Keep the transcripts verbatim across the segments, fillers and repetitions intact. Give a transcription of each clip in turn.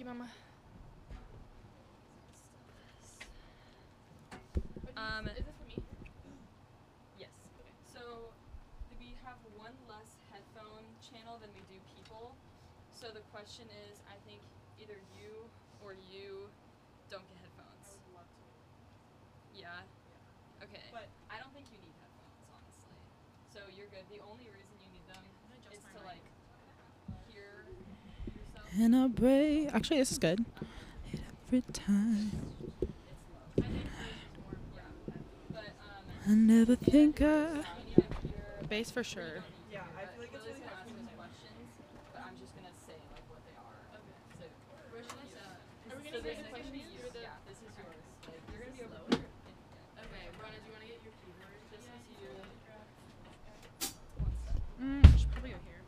you, Mama. Um, Is this for me? yes. Okay. So we have one less headphone channel than we do people. So the question is, I think either you or you don't get headphones. I would love to. Yeah? Yeah. Okay. But I don't think you need headphones, honestly. So you're good. The only reason you need them is to like hear yourself. And I break. Actually, this is good. Every time. It's low. I think yours is more important Yeah. with headphones. But um I never and think you I. need to hear Bass for you sure. don't need to Yeah, hear I that. feel like it's Lily's really gonna ask helpful. those questions, but I'm just gonna say like what they are. Okay. So Where should I you. start? This Are we is- gonna so get there's a this question gonna to be you. through the- Yeah, this is yours. Like you're gonna be over Slower? here. And, Okay, Rana, do you want to get your keyboard? this Yeah, is you you. can. One step. Mm, I should probably go here.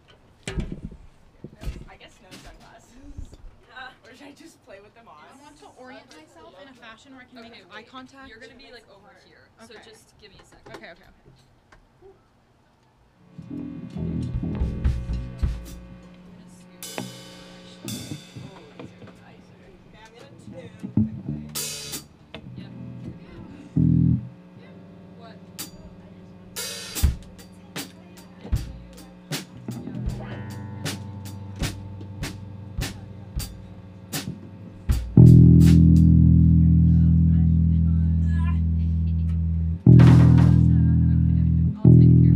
I guess no sunglasses. Or should I just play with them on? I want to orient myself in a fashion where I can Okay, make wait. eye contact. You're gonna be like over here. So Okay. just give me a second. Okay, okay, okay. I'm gonna scoot this direction. Oh, these are nicer. Okay, I'm gonna tune quickly. Yep. What? I'll take care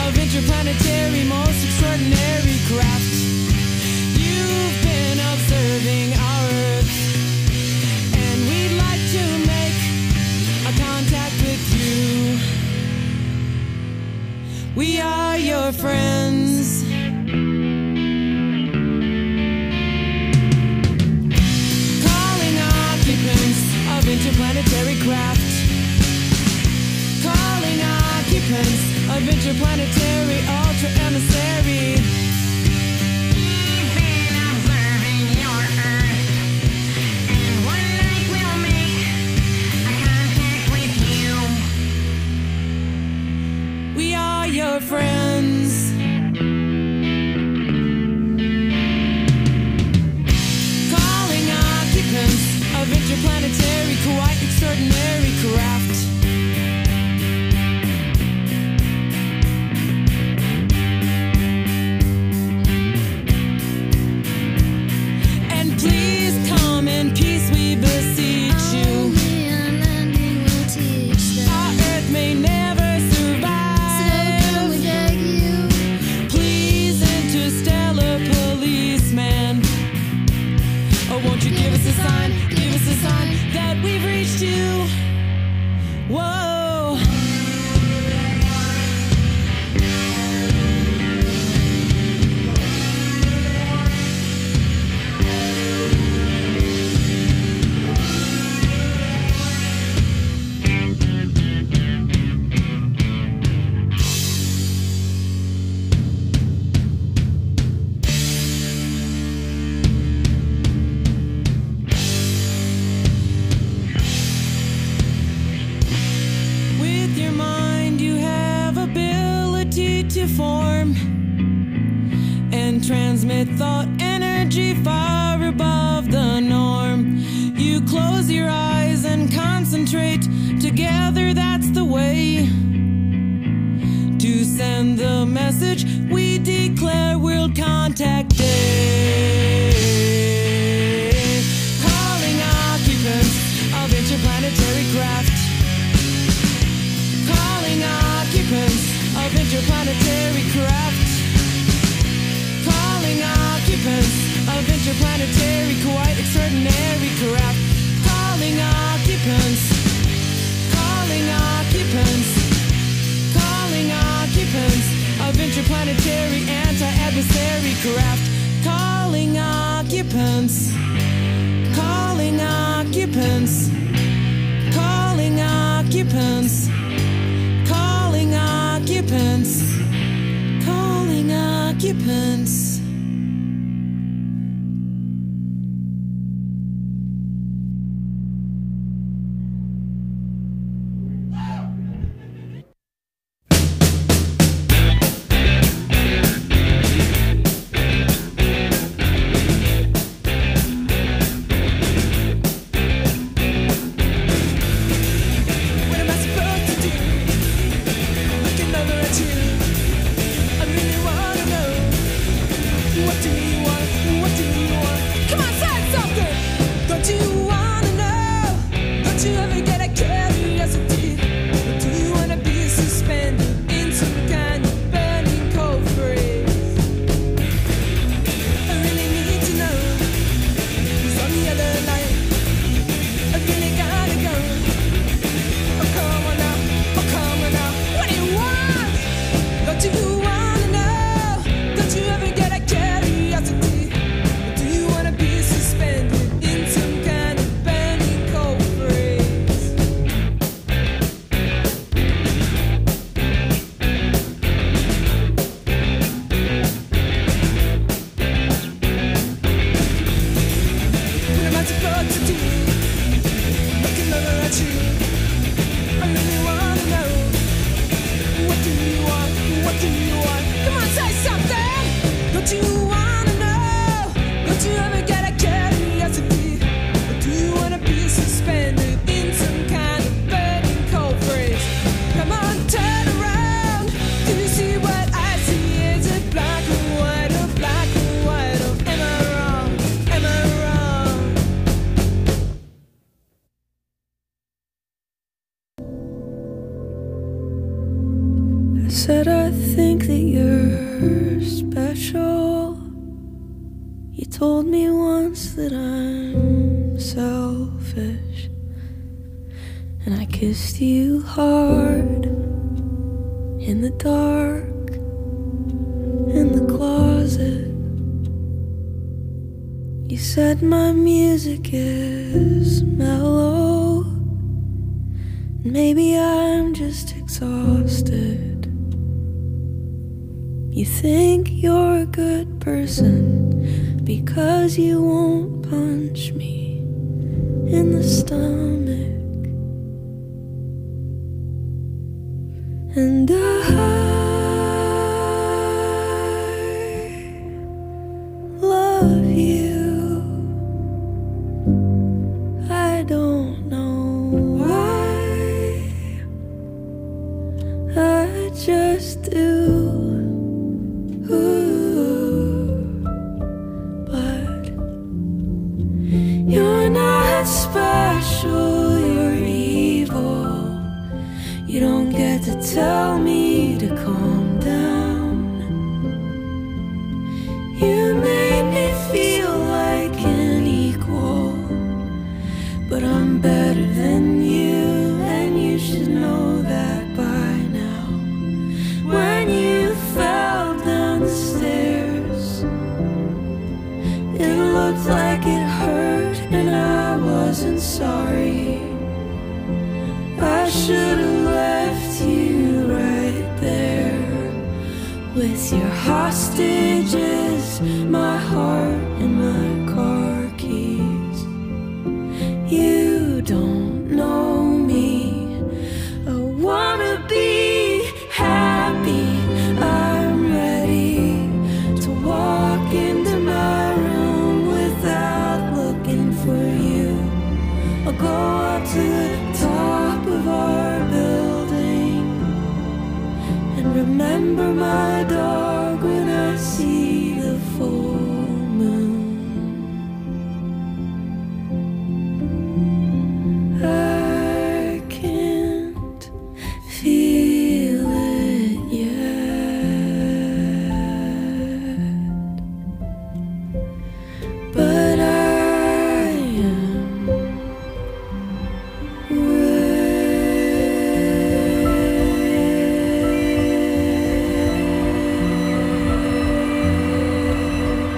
of interplanetary, most extraordinary craft. You've been observing our Earth, and we'd like to make a contact with you. We are your friends. Calling occupants of interplanetary craft. Calling occupants of interplanetary ultra emissary. We've been observing your Earth, and one night we'll make a contact with you. We are your friends. Calling occupants of interplanetary, quite extraordinary craft. And please come in peace, we beseech you. Only a landing will teach them. Our Earth may never survive. So can we beg you? Please, interstellar policeman. Oh, won't you give us a sign, give us a sign that we've reached you? Whoa. With your mind, you have ability to form and transmit thought energy far above the norm. You close your eyes and concentrate. Together, that's the way to send the message. We declare World Contact Day. Calling occupants of interplanetary craft. Calling occupants of interplanetary craft. Calling occupants of interplanetary, quite extraordinary craft. Calling occupants. Calling occupants. Calling occupants of interplanetary anti-adversary craft. Calling occupants. Calling occupants. Calling occupants. Calling occupants. Calling occupants. What am I supposed to do? Looking over at you, I really wanna know. said I think that you're special. You told me once that I'm selfish, and I kissed you hard in the dark, in the closet. You said my music is mellow. Maybe I'm just exhausted. You think you're a good person because you won't punch me in the stomach. And I love you. I don't know why, I just do. Ooh. But you're not special, you're evil. You don't get to tell me to calm down. You made me feel like an equal, but I'm better than you, and you should know that by now. When you fell down the stairs, it looked like it hurt, and I wasn't sorry. I should have left you right there with your hostages, my heart and my car keys. You don't know me. I wanna be happy. I'm ready to walk into my room without looking for you. I'll go up to the top of our building and remember my dog when I see the full moon. I can't feel it yet, but I am ready.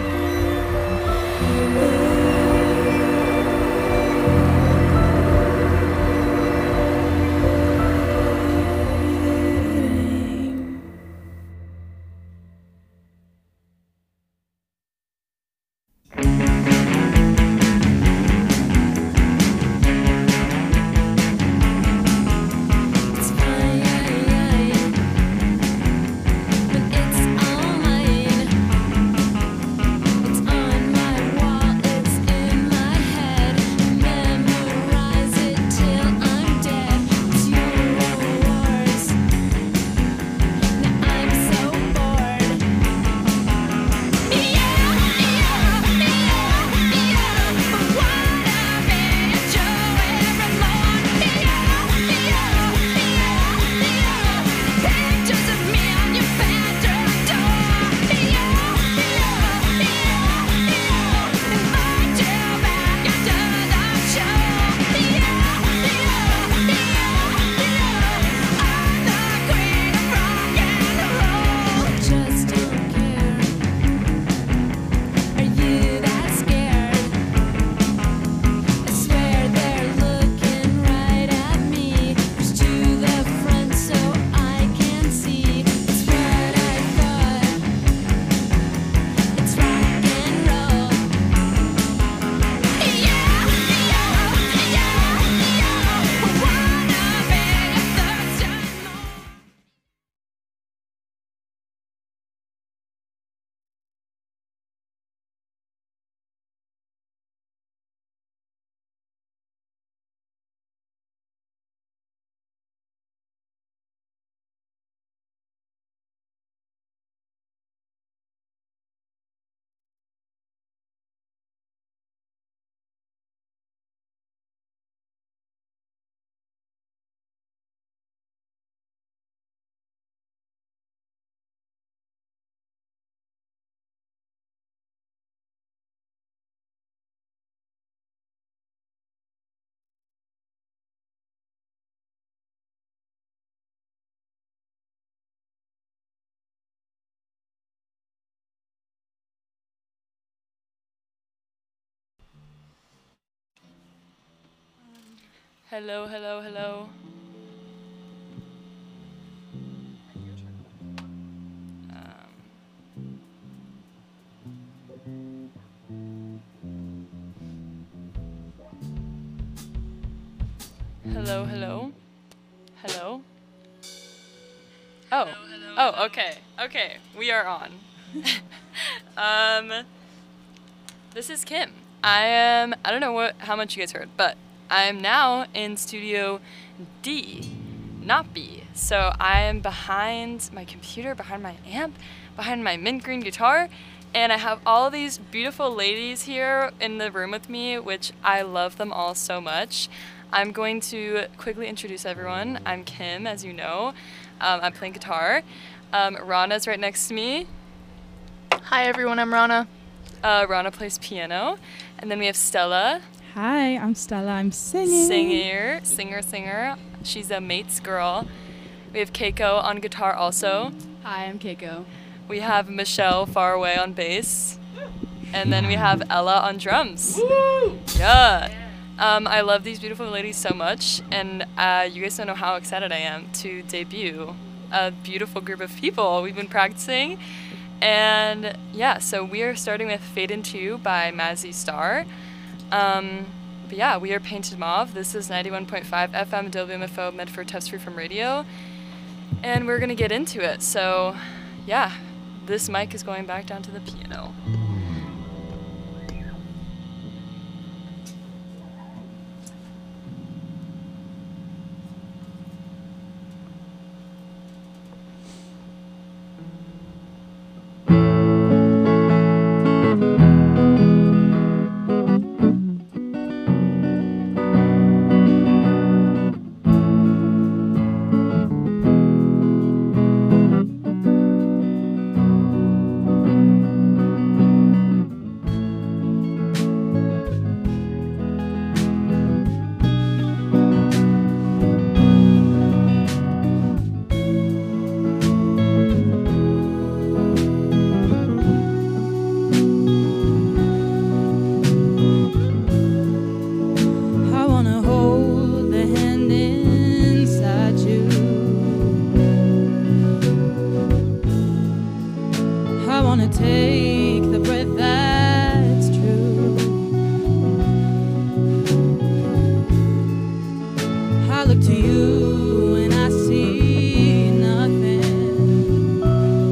Hello, hello, hello. Um, hello, hello. Hello. Oh. Oh, okay. Okay, we are on. um, this is Kim. I am, I don't know what how much you guys heard, but I am now in Studio D, not B. So I am behind my computer, behind my amp, behind my mint green guitar, and I have all these beautiful ladies here in the room with me, which I love them all so much. I'm going to quickly introduce everyone. I'm Kim, as you know. Um, I'm playing guitar. Um, Rana's right next to me. Hi everyone, I'm Rana. Uh, Rana plays piano. And then we have Stella, Hi, I'm Stella. I'm singing. singer, singer, singer. She's a mate's girl. We have Keiko on guitar also. Hi, I'm Keiko. We have Michelle far away on bass. And then we have Ella on drums. Yeah. Um, I love these beautiful ladies so much, and uh, you guys don't know how excited I am to debut a beautiful group of people. We've been practicing, and yeah, so we are starting with Fade Into You by Mazzy Star. Um, but yeah, we are Painted Mauve. This is ninety-one point five F M W M F O Medford Tufts Free from Radio, and we're gonna get into it. So yeah, this mic is going back down to the piano. I wanna hold the hand inside you. I wanna take the breath that's true. I look to you and I see nothing.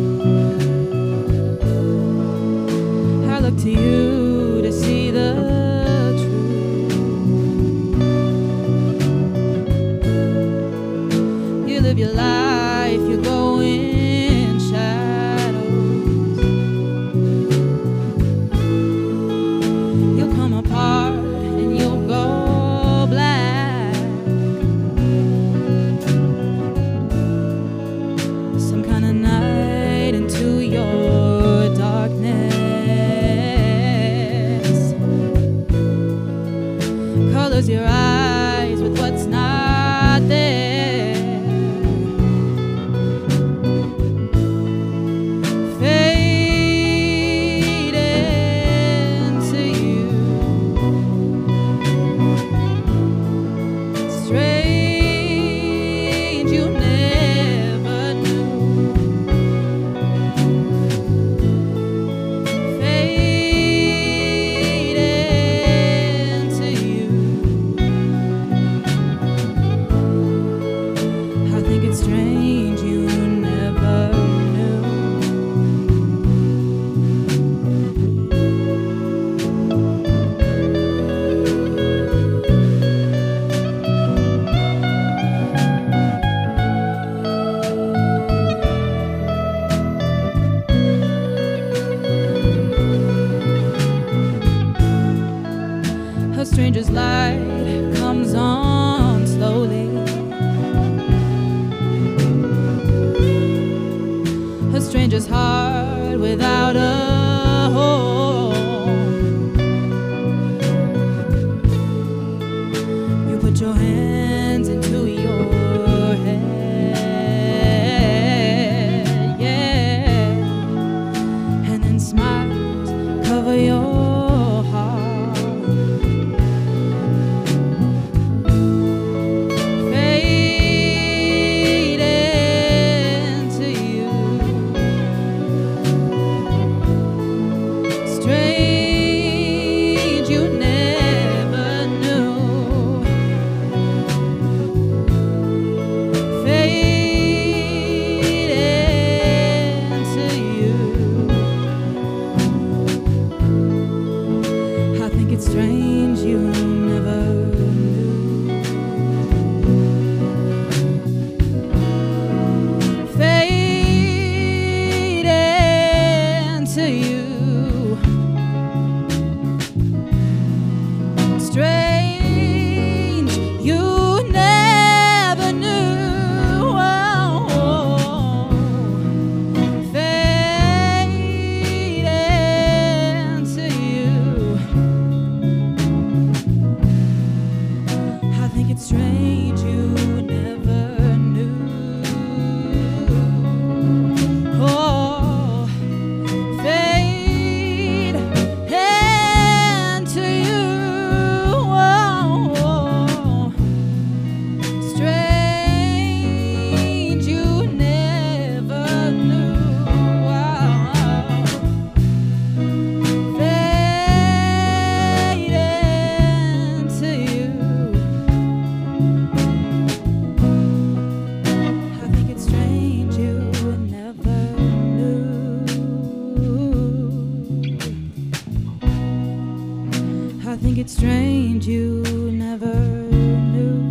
I look to you to see the truth. You live your life, you go in shadows. You'll come apart and you'll go black. Some kind of night into your darkness. Colors your eyes with what's not there. Fade into you. Strange you never knew. Fade into you. I think it's strange you never knew. A stranger's light comes on slowly. A stranger's heart without a home. You put your hands into your head, yeah, and then smiles cover your heart. it's strange you never knew.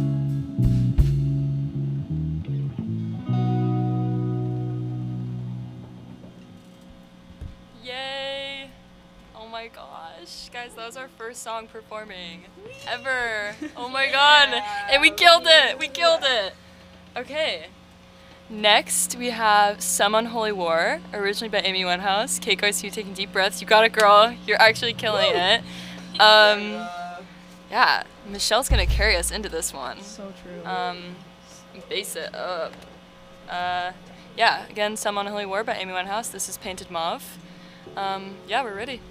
Yay! Oh my gosh. Guys, that was our first song performing ever. Oh my god. And we killed it. We killed it. Okay. Next, we have Some Unholy War, originally by Amy Winehouse. Keiko, I see you taking deep breaths. You got it, girl. You're actually killing it. Um, yeah, Michelle's gonna carry us into this one. So true. Um, bass it up. Uh, yeah, again, Some Unholy War by Amy Winehouse. This is Painted Mauve. Um, yeah, we're ready.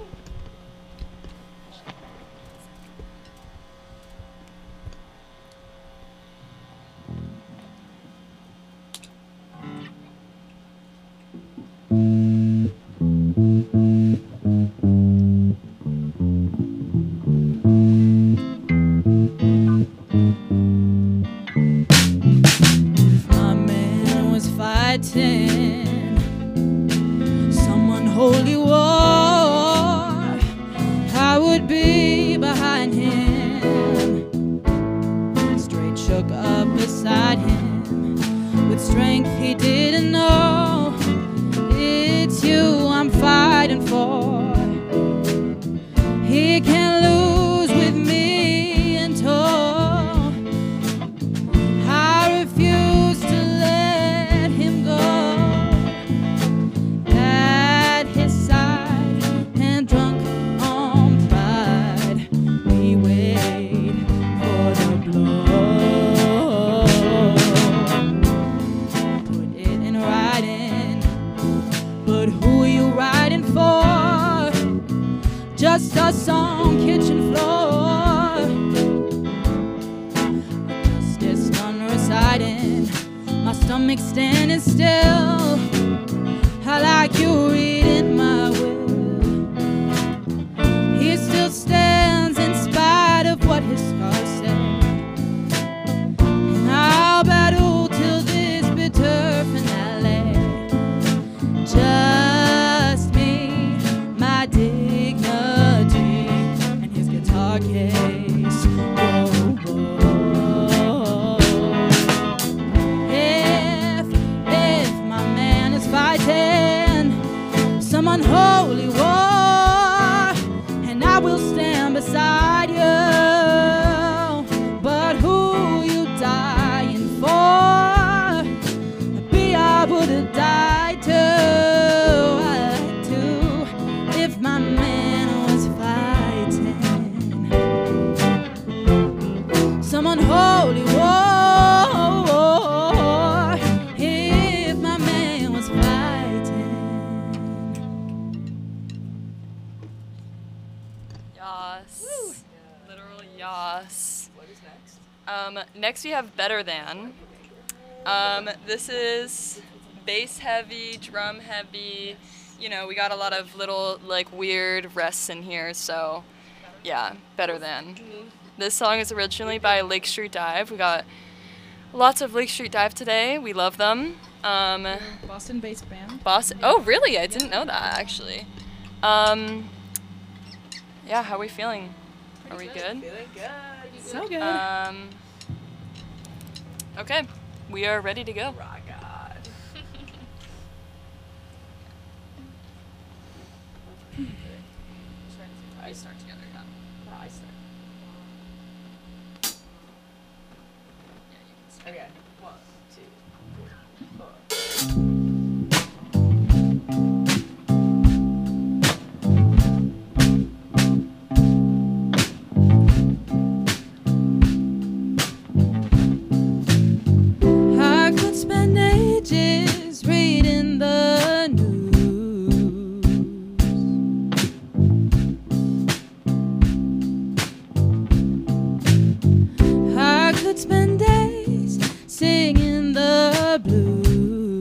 My man was fighting some unholy war, I would be behind him, straight shook up beside him, with strength he didn't know. It's you I'm fighting for. He can't lose with me in tow. I refuse to let him go. At his side and drunk on pride, we wait for the blow. Put it in writing, but who are you writing for? Just us on kitchen floor. Justice done reciting, my stomach standing still. I like you reading my will. He still stands in spite of what his scars said, and I'll battle till this bitter finale. Just me, my dignity, and his guitar case. Whoa, whoa. If, if my man is fighting some unholy war, and I will stand beside you. But who you dying for? Be I would have died too, I'd too, if my man was fighting some unholy war. If my man was fighting. Yas. Literal yas. What is next? Um, next we have Better Than. Um, this is bass heavy, drum heavy. You know, we got a lot of little like weird rests in here, so yeah, Better Than. This song is originally by Lake Street Dive. We got lots of Lake Street Dive today. We love them. Um, Boston-based band. Boston. Oh, really? I didn't know that actually. Um, yeah, how are we feeling? Are we good? Feeling good. So good. Um, okay, we are ready to go. Rock God. I start together, yeah. I start. Okay. One, two, three, four. I could spend ages reading the news. I could spend days singing the blues.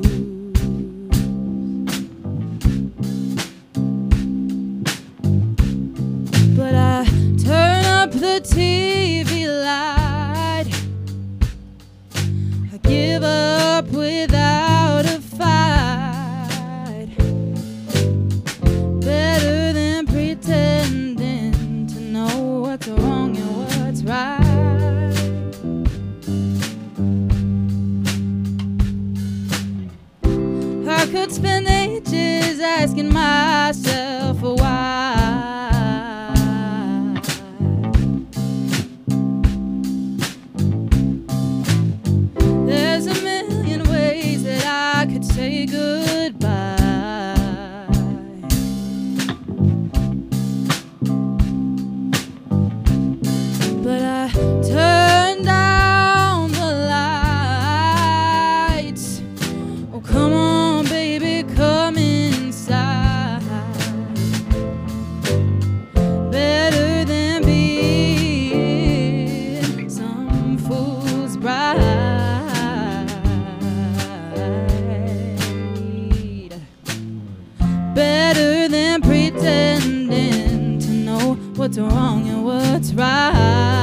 But I turn up the T V light. I give up without a fight. Better than pretending to know always asking myself why. There's a million ways that I could say goodbye. But I turned down the lights. Oh, come on, baby, come inside. Better than being some fool's bride. Better than pretending to know what's wrong and what's right.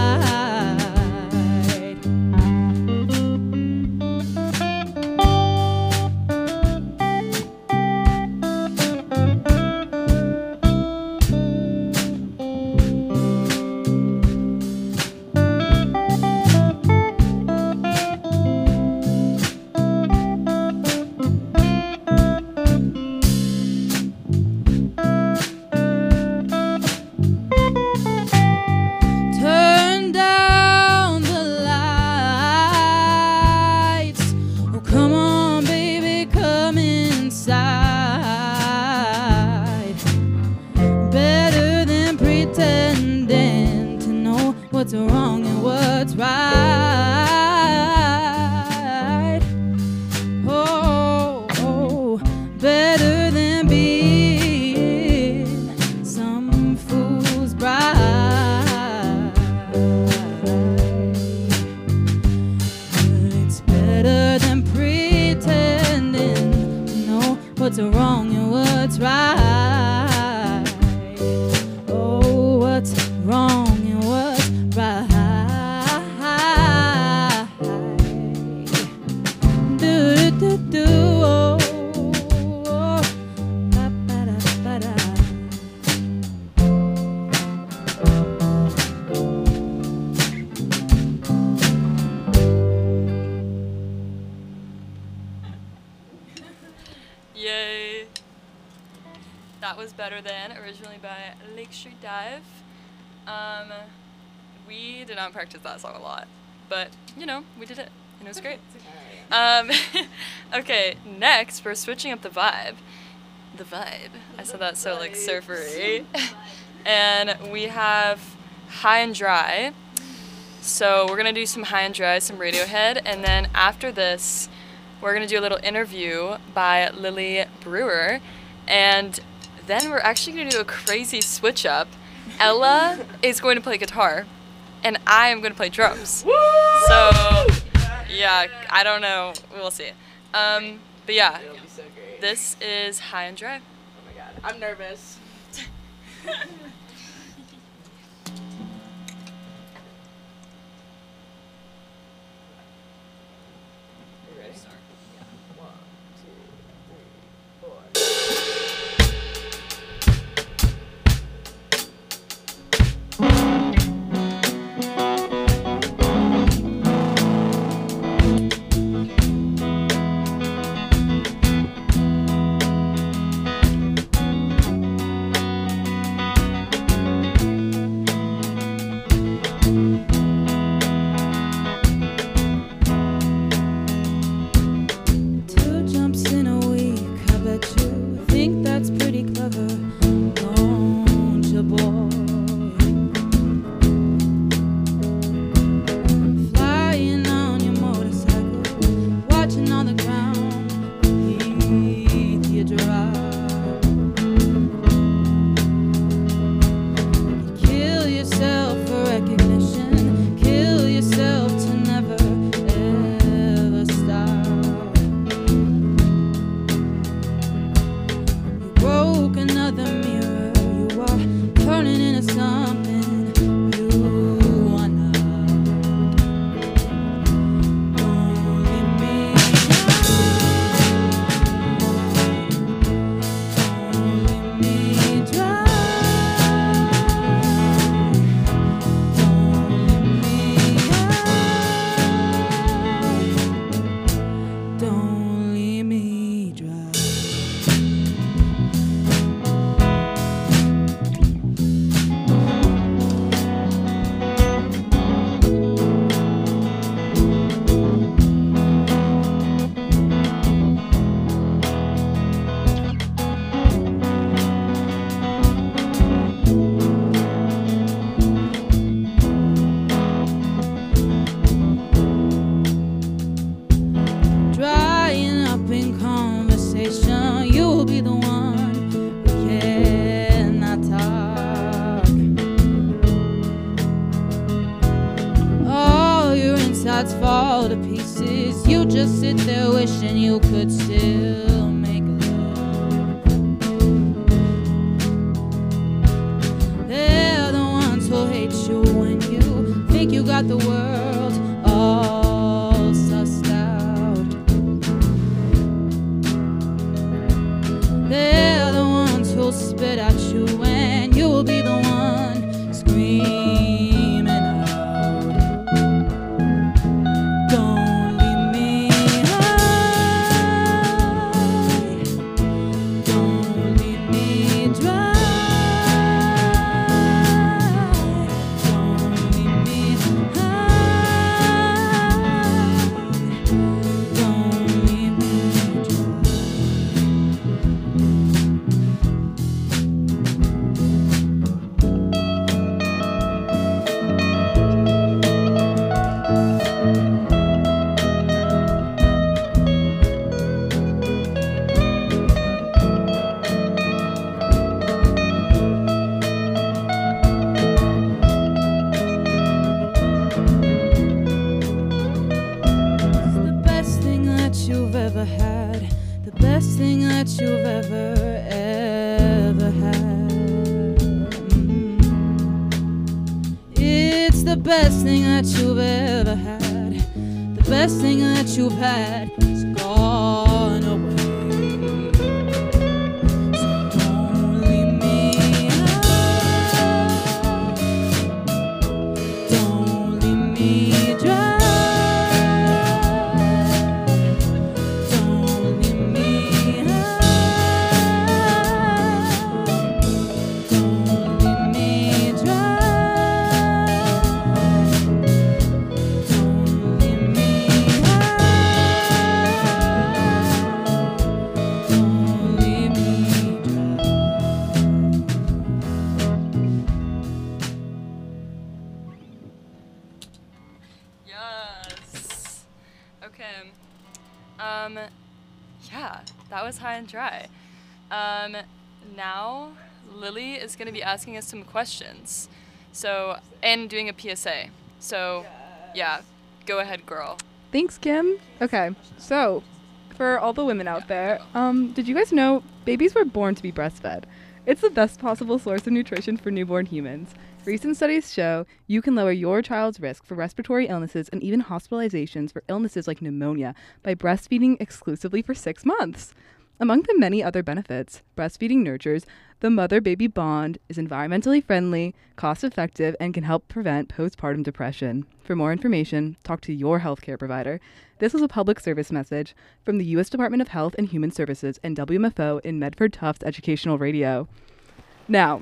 Turn down the lights. Oh, come on, baby, come inside. Better than pretending to know what's wrong and what's right. Oh, oh, better than being some fool's bride. But it's better than pretending to know what's wrong and what's right. Oh, what's wrong and what's right. Do do do do. Oh, oh, ba ba da ba da. Yay. That was Better Than, originally by Lake Street Dive. Um, we did not practice that song a lot, but you know, we did it, and it was great. Um, okay, next we're switching up the vibe. The vibe. I said that so like surfery. And we have High and Dry. So we're gonna do some High and Dry, some Radiohead, and then after this, we're gonna do a little interview by Lily Brewer, and then we're actually gonna do a crazy switch up. Ella is going to play guitar, and I am going to play drums. So, yeah, I don't know. We'll see. Um, but yeah, It'll be so great. this is High and Dry. Oh my god, I'm nervous. You ready? Yeah. One, two, three, four. Two jumps in a week, I bet you think that's pretty clever, don't you, boy? Flying on your motorcycle, watching on the ground beneath you drive. Kill yourself for recognition, kill yourself to never ever stop. You broke will be the one who cannot talk. All your insides fall to pieces. You just sit there wishing you could still make love. They're the ones who hate you when you think you got the world all sussed out. They're the ones who'll spit at you when you will be the one screaming out. Don't leave me high. Don't leave me dry. Don't leave me high. Don't leave me dry. It's the best thing that you've ever had, the best thing that you've ever, ever had. Mm. It's the best thing that you've ever had, the best thing that you've had is gone away. So don't leave me high. Don't leave me dry. Don't leave me high. Don't leave me dry. Don't leave me high. Don't leave me dry. Yes. Okay. Um, yeah, that was High and Dry. Um, now Lily is going to be asking us some questions. So, and doing a P S A. So, yeah, go ahead, girl. Thanks, Kim. Okay, so for all the women out there, um, did you guys know babies were born to be breastfed? It's the best possible source of nutrition for newborn humans. Recent studies show you can lower your child's risk for respiratory illnesses and even hospitalizations for illnesses like pneumonia by breastfeeding exclusively for six months. Among the many other benefits, breastfeeding nurtures the mother-baby bond, is environmentally friendly, cost-effective, and can help prevent postpartum depression. For more information, talk to your healthcare provider. This was a public service message from the U S Department of Health and Human Services and W M F O in Medford Tufts Educational Radio. Now,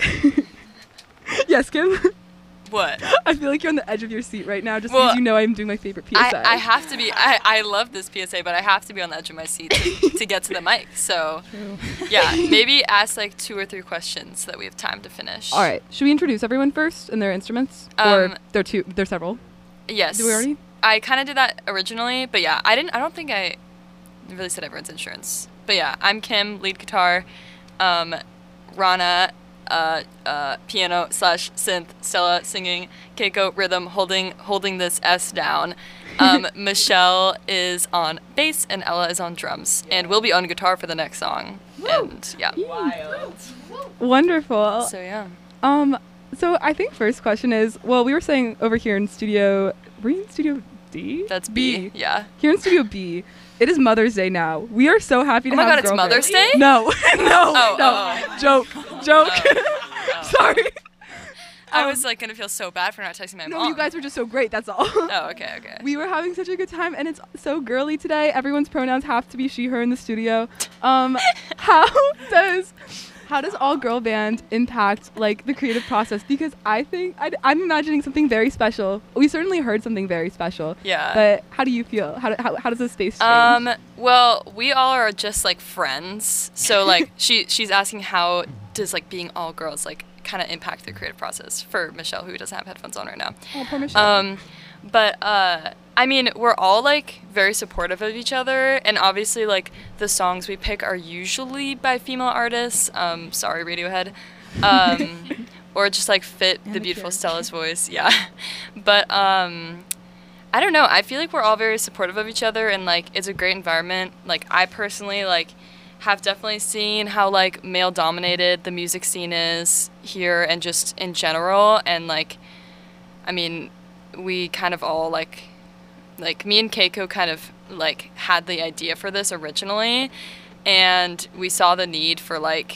yes, Kim? What? I feel like you're on the edge of your seat right now just Well, because you know I'm doing my favorite P S A. I, I have to be, I, I love this P S A, but I have to be on the edge of my seat to, to get to the mic. So, yeah, maybe ask like two or three questions so that we have time to finish. All right. Should we introduce everyone first and their instruments? Um, or there two, there's several? Yes. Did we already? I kind of did that originally, but yeah, I didn't, I don't think I really said everyone's insurance. But yeah, I'm Kim, lead guitar, um, Rana, uh, uh, piano slash synth, Stella singing, Keiko rhythm, holding holding this S down. Um, Michelle is on bass and Ella is on drums, and we'll be on guitar for the next song. And yeah, Wild. Wonderful. so yeah. Um, so I think first question is, well, we were saying over here in studio, were you in studio D? That's B. Yeah. Here in studio B, it is Mother's Day now. We are so happy to Oh my have God, it's girl Mother's fans. Day? No, no, Oh, no. oh. Joke, joke. Oh. Sorry. I Um, was like gonna feel so bad for not texting my No, mom. you guys were just so great. That's all. Oh, okay, okay. We were having such a good time, and it's so girly today. Everyone's pronouns have to be she, her in the studio. Um, how does how does all girl band impact like the creative process? Because I think I'd, I'm imagining something very special. We certainly heard something very special. Yeah. But how do you feel? How do, how, how does the space change? Um, well, we all are just like friends. So like she she's asking how does like being all girls like kind of impact the creative process for Michelle, who doesn't have headphones on right now. Oh, poor Michelle. Um, But uh, I mean, we're all like very supportive of each other, and obviously like the songs we pick are usually by female artists. Um, sorry, Radiohead, um, or just like fit the beautiful Stella's voice. Yeah, but um, I don't know. I feel like we're all very supportive of each other, and like it's a great environment. Like I personally like have definitely seen how like male dominated the music scene is here, and just in general, and like, I mean. We kind of all like like me and Keiko kind of like had the idea for this originally, and we saw the need for like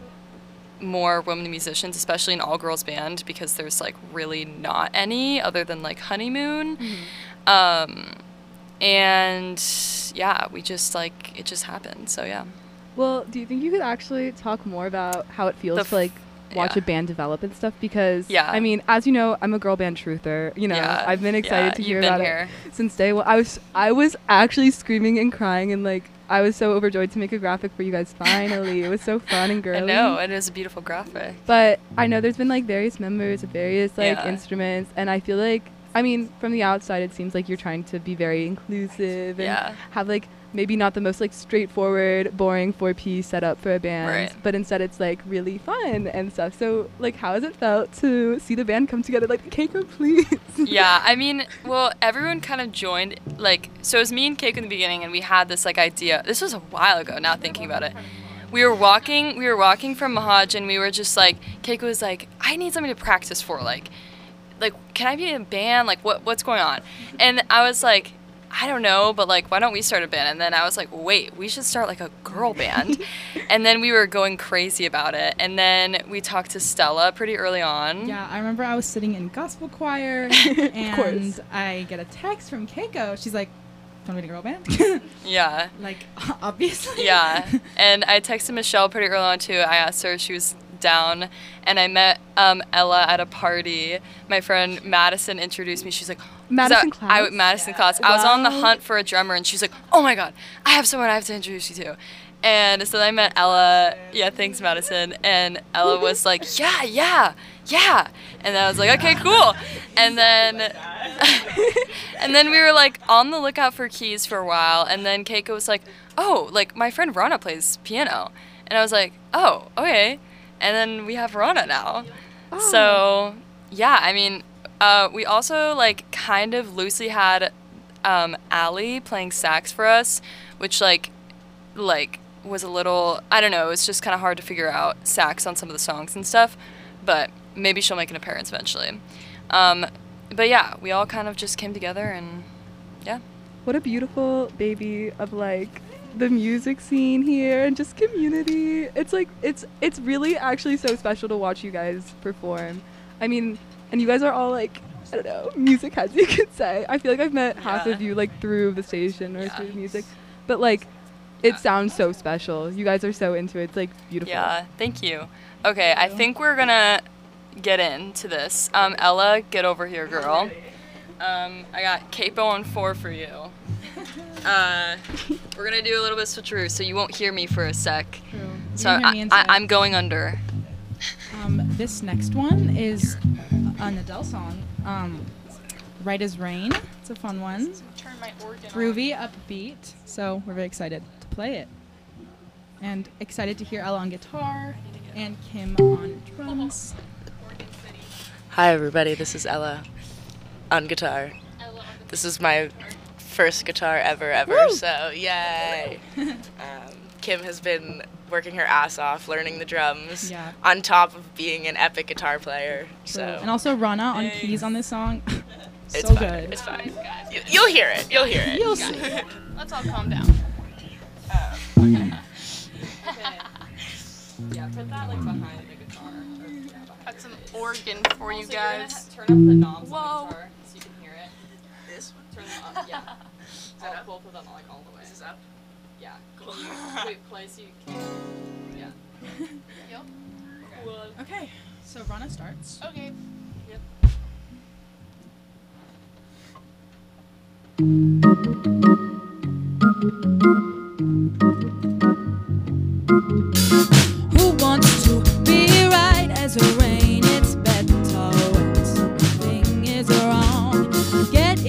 more women musicians, especially an all girls band, because there's like really not any other than like Honeymoon. Mm-hmm. um and yeah, we just like it just happened. So yeah. Well, do you think you could actually talk more about how it feels The f- to like watch yeah. a band develop and stuff? Because Yeah. I mean, as you know, I'm a girl band truther. You know, Yeah. I've been excited Yeah, to you've hear been about here. it since day one. I was I was actually screaming and crying, and like I was so overjoyed to make a graphic for you guys finally. It was so fun and I girly. know, it is a beautiful graphic. But I know there's been like various members of various like Yeah. instruments, and I feel like, I mean, from the outside it seems like you're trying to be very inclusive and Yeah. have like maybe not the most like straightforward, boring four-piece setup for a band, Right. but instead it's like really fun and stuff. So like, how has it felt to see the band come together? Like, Keiko, please. Yeah, I mean, well, everyone kind of joined, like, so it was me and Keiko in the beginning, and we had this, like, idea. This was a while ago, now thinking about it. We were walking, we were walking from Mahaj, and we were just, like, Keiko was like, I need something to practice for, like, like, can I be in a band? Like, what what's going on? And I was like, I don't know, but like, why don't we start a band? And then I was like, wait, we should start like a girl band. And then we were going crazy about it. And then we talked to Stella pretty early on. Yeah, I remember I was sitting in gospel choir, and course. I get a text from Keiko. She's like, "Want to be in a girl band?" Yeah. Like, obviously. Yeah. And I texted Michelle pretty early on too. I asked her if she was down, and I met um, Ella at a party. My friend Madison introduced me. She's like, Madison "Is that- I, Klaus? Madison Klaus. I was on the Wow. hunt for a drummer, and she's like, oh my god, I have someone I have to introduce you to. And so then I met Ella. Yeah, thanks, Madison. And Ella was like, yeah, yeah, yeah. And I was like, okay, cool. And then, and then we were like on the lookout for keys for a while. And then Keiko was like, oh, like my friend Rana plays piano. And I was like, oh, okay. And then we have Rana now. So yeah, I mean, uh, we also like kind of loosely had um, Allie playing sax for us, which like, like was a little, I don't know, it was just kind of hard to figure out sax on some of the songs and stuff, but maybe she'll make an appearance eventually. Um, but yeah, we all kind of just came together, and yeah. What a beautiful baby of like the music scene here and just community. It's like it's it's really actually so special to watch you guys perform. I mean, and you guys are all like, I don't know, music heads, you could say. I feel like I've met half Yeah. of you like through the station or Yeah. through the music, but like it sounds so special. You guys are so into it. It's like beautiful. Yeah, thank you. Okay, I think we're gonna get into this. Um, Ella, get over here, girl. Um, I got capo on four for you. Uh, we're gonna do a little bit of switcheroo, so you won't hear me for a sec. True. So You hear me I, inside. I, I'm going under. Um, this next one is an Adele song. Um, Right as Rain. It's a fun one. Turn my organ on. Groovy, upbeat. So we're very excited to play it. And excited to hear Ella on guitar and Kim on drums. Hi everybody, this is Ella on guitar. This is my first guitar ever, ever, so yay! um, Kim has been working her ass off learning the drums Yeah. on top of being an epic guitar player, so And also Rana on keys on this song. it's so fine, good. it's fine. You, you'll hear it, you'll hear it. You'll see. Let's all calm down. Yeah, put that like behind the guitar. Got some organ for you guys. Turn up the knobs Whoa. on the guitar so you can hear it. This one? Turn them up, yeah. Oh, both of them like all the way. Is this up? Yeah. Can you wait, play so you can. Yeah. Yep. Cool. Okay, so Rana starts. Okay. Who wants to be right as a rain? It's better when something is wrong. Get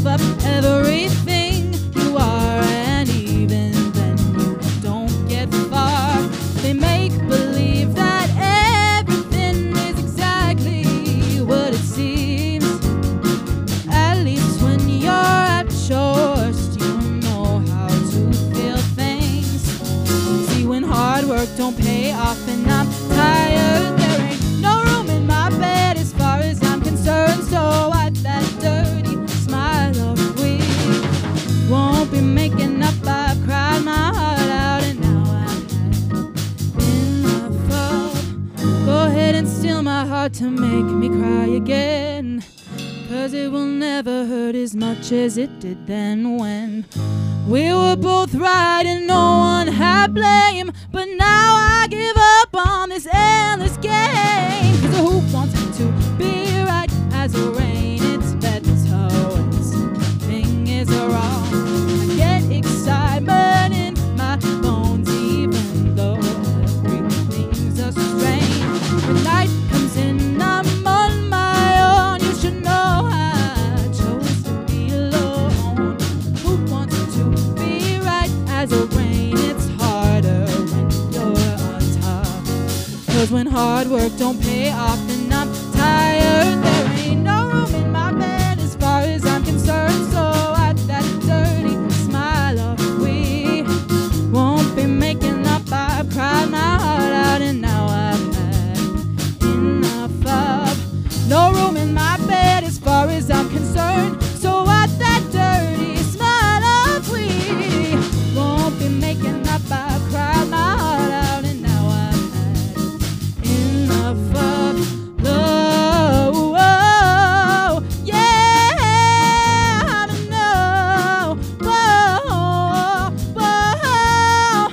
up everything you are, and even then you don't get far. They make believe that everything is exactly what it seems. At least when you're at your worst, you know how to feel things. See, when hard work don't pay off and I'm tired, there ain't no room in my bed as far as I'm concerned. So wipe that dirty smile off. We won't be making up. I've cried my heart out and now I've had enough of. Go ahead and steal my heart to make me cry again, 'cause it will never hurt as much as it did then when we were both right and no one had blame. But now I give up on this endless game, 'cause who wants to be right as a rain? It's better when something is wrong. I get excitement in my bones even though everything's a strain. When night comes in, I'm on my own. You should know I chose to be alone. Who wants to be right as a rain? It's harder when you're on top, 'cause when hard work don't pay off and I'm tired, there ain't no room in my bed as far as I'm concerned. So wipe that dirty smile off. We won't be making up. I've cried my heart out and now I've had enough of. No room in my bed as far as I'm concerned. So wipe that dirty smile off. We won't be making up. I've cried my heart out and now I've had enough of love. Oh, yeah, I don't know. Whoa, whoa,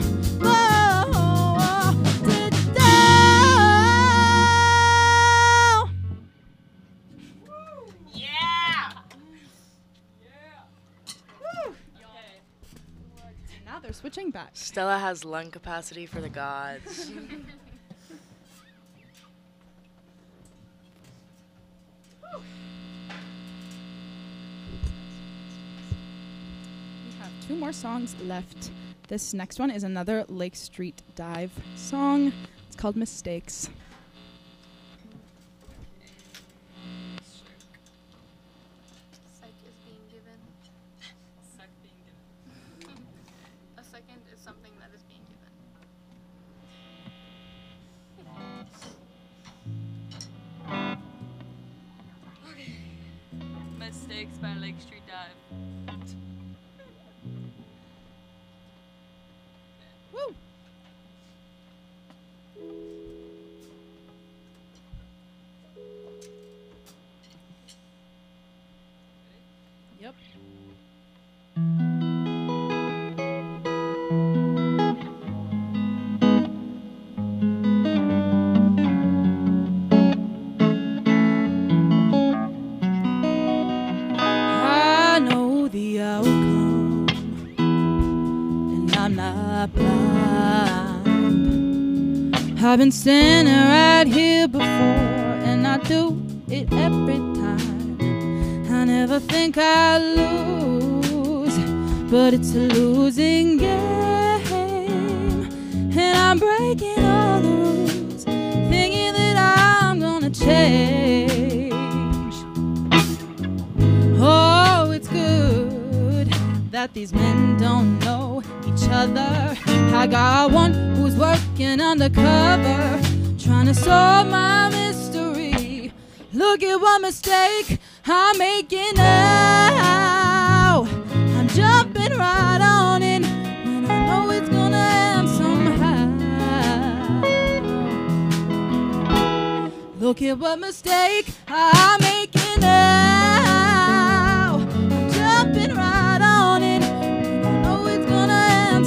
whoa, da-da. Yeah. Now they're switching back. Stella has lung capacity for the gods. We have two more songs left. This next one is another Lake Street Dive song. It's called Mistakes. Psych is being given. Suck being given. A second is something that is being given. Mistakes by Lake Street Dive. Woo! Yep. I know the outcome, and I'm not blind. I've been standing right here before, and I do it every time. I never think I lose, but it's a losing game, and I'm breaking all the rules, thinking that I'm gonna change. Oh, it's good that these men don't know each other. I got one who's working undercover, trying to solve my mystery. Look at what mistake I'm making now. I'm jumping right on it when I know it's gonna end somehow. Look at what mistake I'm making now. I'm jumping right on it when I know it's gonna end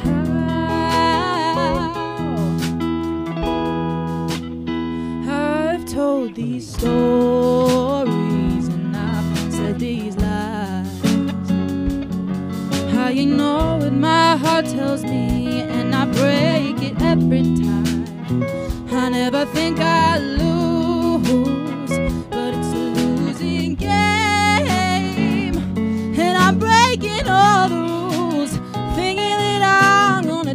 somehow. I've told these stories and I've said these lies. How you know what my heart tells me, and I break it every time. I never think I lose, but it's a losing game, breaking all the rules, thinking that I'm gonna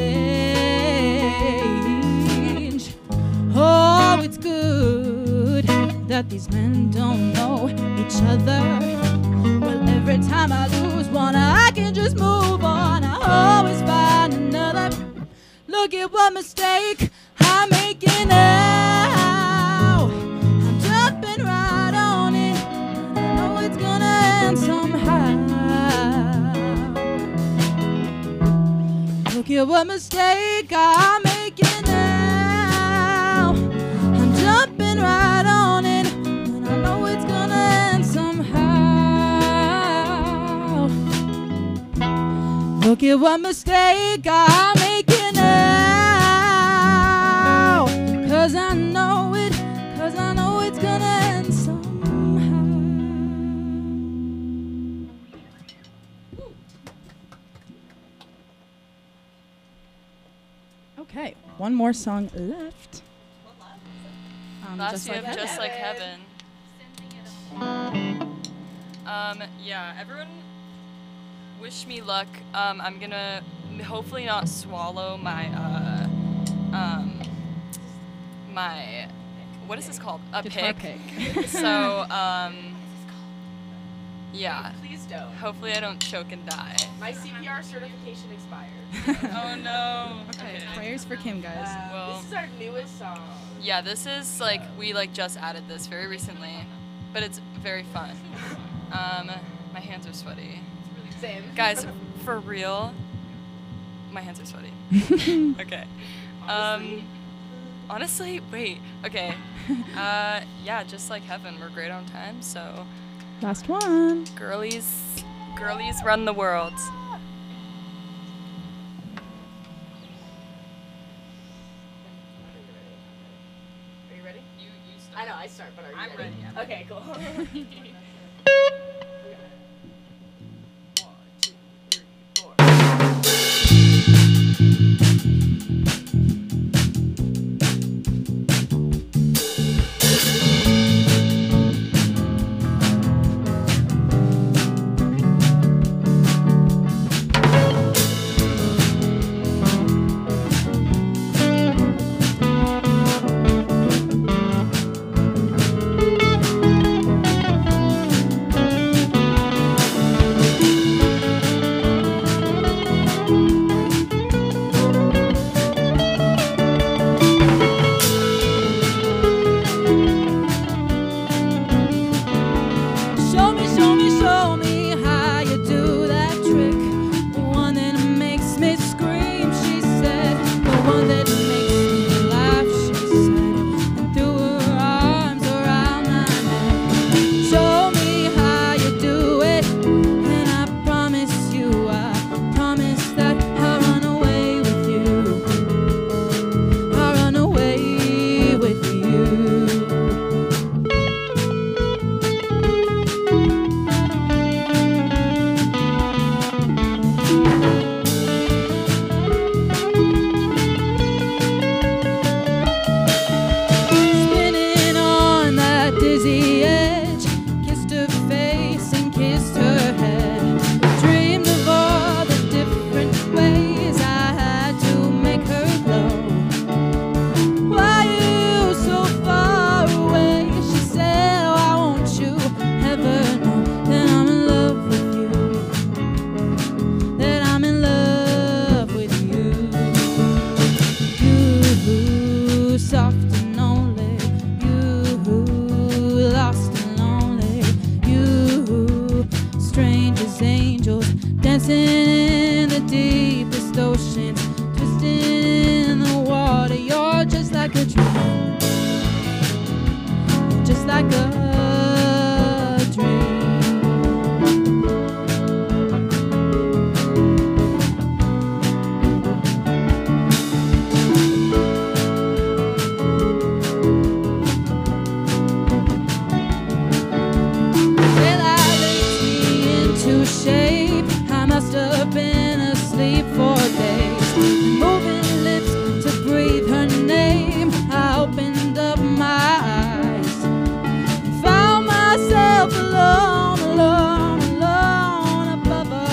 change. Oh, it's good that these men don't know each other. Well, every time I lose one, I can just move on. I always find another. Look at what mistake I'm making now. I'm jumping right on it, and I know it's gonna end somehow. Look at what mistake I'm making now. I'm jumping right on it, and I know it's gonna end somehow. Look at what mistake I'm making now. Cause I know it, cause I know it's gonna end somehow. Okay, one more song left. Um, Last just year, like Just heaven. Like Heaven. Um, yeah, everyone wish me luck. Um, I'm gonna m- hopefully not swallow my, uh, um, my, what is this called? A Guitar pick. pick. So, um, yeah. Please don't. Hopefully I don't choke and die. My C P R certification expired. Oh no. Okay, prayers for Kim, guys. Uh, Well- this is our newest song. Yeah, this is like, we like just added this very recently, but it's very fun. Um, my hands are sweaty. Same. Guys, for real, my hands are sweaty. Okay. Um, honestly, wait. Okay. Uh, yeah, Just Like Heaven. We're great on time, so Last one. girlies, girlies run the world. Are you ready? You, you start. I know, I start, but are you I'm ready? ready, I'm Okay, cool. One, two, three, four. Show me, show me, show me how you do that trick. The one that makes me scream, she said. The one that makes me laugh, she said. And threw her arms around my neck. Show me how you do it. And I promise you, I promise that I'll run away with you. I'll run away with you. Spinning on that dizzy edge, kissed her face and kissed her head. Dreamed of all the different ways I had to make her glow. Why are you so far away? She said, why won't you ever know that I'm in love with you? That I'm in love with you. You, soft and lonely. You, lost and lonely. You, strange as angels, dancing in the deepest oceans, twisting in the water. You're just like a dream. You're just like a dream. Well, I licked me into shape. I must have been asleep for days. Moving lips to breathe her name. I opened up my eyes. Found myself alone, alone, alone above a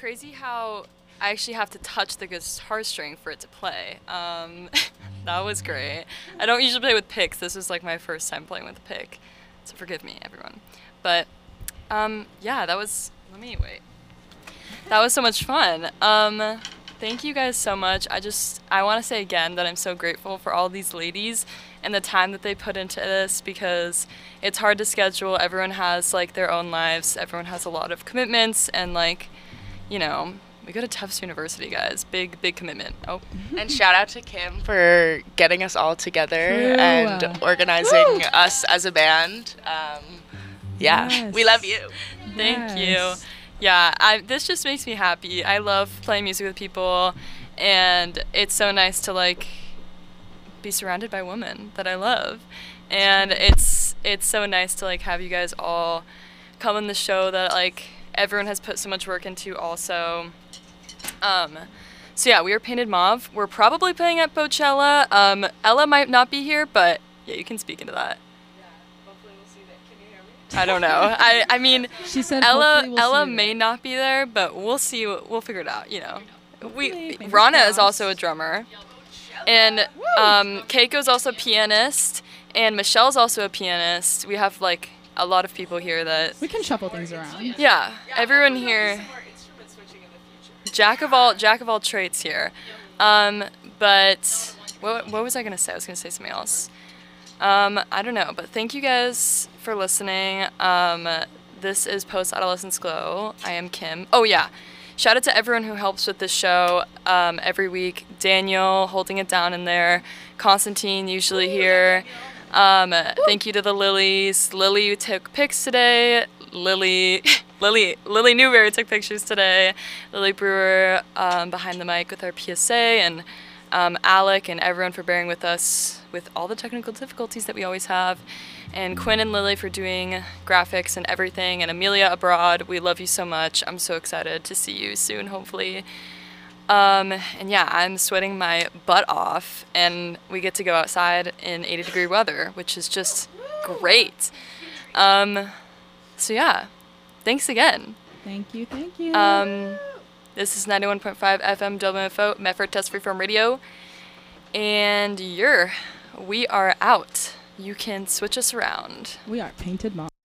crazy how I actually have to touch the guitar string for it to play. Um, that was great. I don't usually play with picks. This was like my first time playing with a pick, so forgive me, everyone. But um, yeah, that was. Let me wait. That was so much fun. Um, thank you guys so much. I just I want to say again that I'm so grateful for all these ladies and the time that they put into this, because it's hard to schedule. Everyone has like their own lives. Everyone has a lot of commitments, and like, you know, we go to Tufts University, guys. Big, big commitment. Oh. And shout out to Kim for getting us all together True. and organizing Woo! us as a band. Um, yeah, Yes. we love you. Thank Yes. you. Yeah, I, this just makes me happy. I love playing music with people, and it's so nice to like be surrounded by women that I love. And it's it's so nice to like have you guys all come on the show that like everyone has put so much work into also. Um, so yeah, we are Painted Mauve. We're probably playing at Coachella. Um, Ella might not be here, but yeah, you can speak into that. Yeah, hopefully we'll see that. Can you hear me? I don't know. I, I mean, She said Ella hopefully we'll Ella see you may there. not be there, but we'll see. We'll figure it out. You know, Hopefully, we fingers Rana is crossed. also a drummer, and um, Keiko's also a pianist, and Michelle's also a pianist. We have like a lot of people here that. We can shuffle things around. Yeah, Yeah, everyone hopefully there'll be here. some more instrument switching in the future. Jack of all jack of all trades here. Um, but what what was I gonna say? I was gonna say something else. Um, I don't know, but thank you guys for listening. Um, this is Post Adolescence Glow. I am Kim. Oh yeah, shout out to everyone who helps with this show um, every week. Daniel holding it down in there. Constantine usually here. Um, thank you to the Lilies. Lily took pics today. Lily, Lily, Lily Newberry took pictures today. Lily Brewer um, behind the mic with our P S A, and um, Alec and everyone for bearing with us with all the technical difficulties that we always have. And Quinn and Lily for doing graphics and everything. And Amelia abroad, we love you so much. I'm so excited to see you soon, hopefully. Um, and yeah, I'm sweating my butt off, and we get to go outside in eighty degree weather, which is just great. Um, so yeah, thanks again. Thank you, thank you. Um, this is ninety-one point five F M W F O, Medford Test Freeform Radio, and you're, we are out. You can switch us around. We are Painted Mauve.